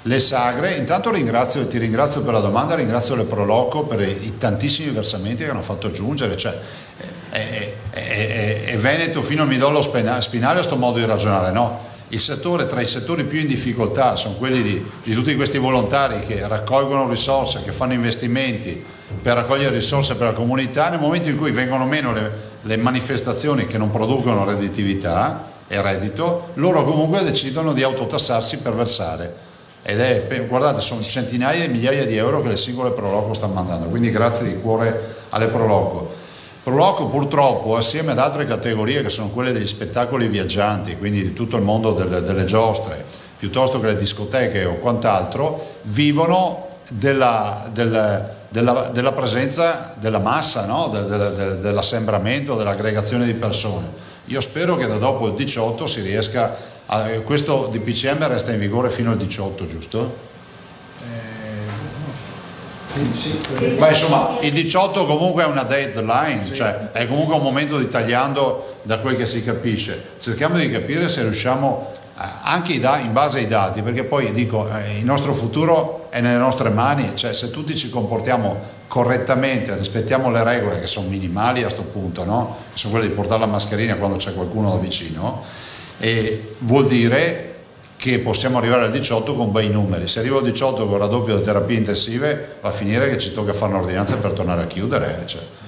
le sagre. Intanto ti ringrazio per la domanda, ringrazio le Proloco per i tantissimi versamenti che hanno fatto aggiungere, cioè è Veneto fino al midollo spinale sto modo di ragionare, no? Il settore, tra i settori più in difficoltà sono quelli di tutti questi volontari che raccolgono risorse, che fanno investimenti per raccogliere risorse per la comunità. Nel momento in cui vengono meno le manifestazioni che non producono redditività e reddito, loro comunque decidono di autotassarsi per versare. Guardate, sono centinaia di migliaia di euro che le singole Proloco stanno mandando, quindi grazie di cuore alle Proloco. Proloco purtroppo, assieme ad altre categorie che sono quelle degli spettacoli viaggianti, quindi di tutto il mondo delle giostre, piuttosto che le discoteche o quant'altro, vivono della presenza della massa, no? Dell'assembramento, dell'aggregazione di persone. Io spero che da dopo il 18 si riesca questo DPCM resta in vigore fino al 18, giusto? Beh, insomma, il 18 comunque è una deadline, cioè è comunque un momento di tagliando da quel che si capisce. Cerchiamo di capire se riusciamo anche in base ai dati, perché poi dico il nostro futuro è nelle nostre mani, cioè se tutti ci comportiamo correttamente, rispettiamo le regole che sono minimali a sto punto, no? Che sono quelle di portare la mascherina quando c'è qualcuno da vicino, e vuol dire che possiamo arrivare al 18 con bei numeri. Se arrivo al 18 con il raddoppio delle terapie intensive va a finire che ci tocca fare un'ordinanza per tornare a chiudere, cioè.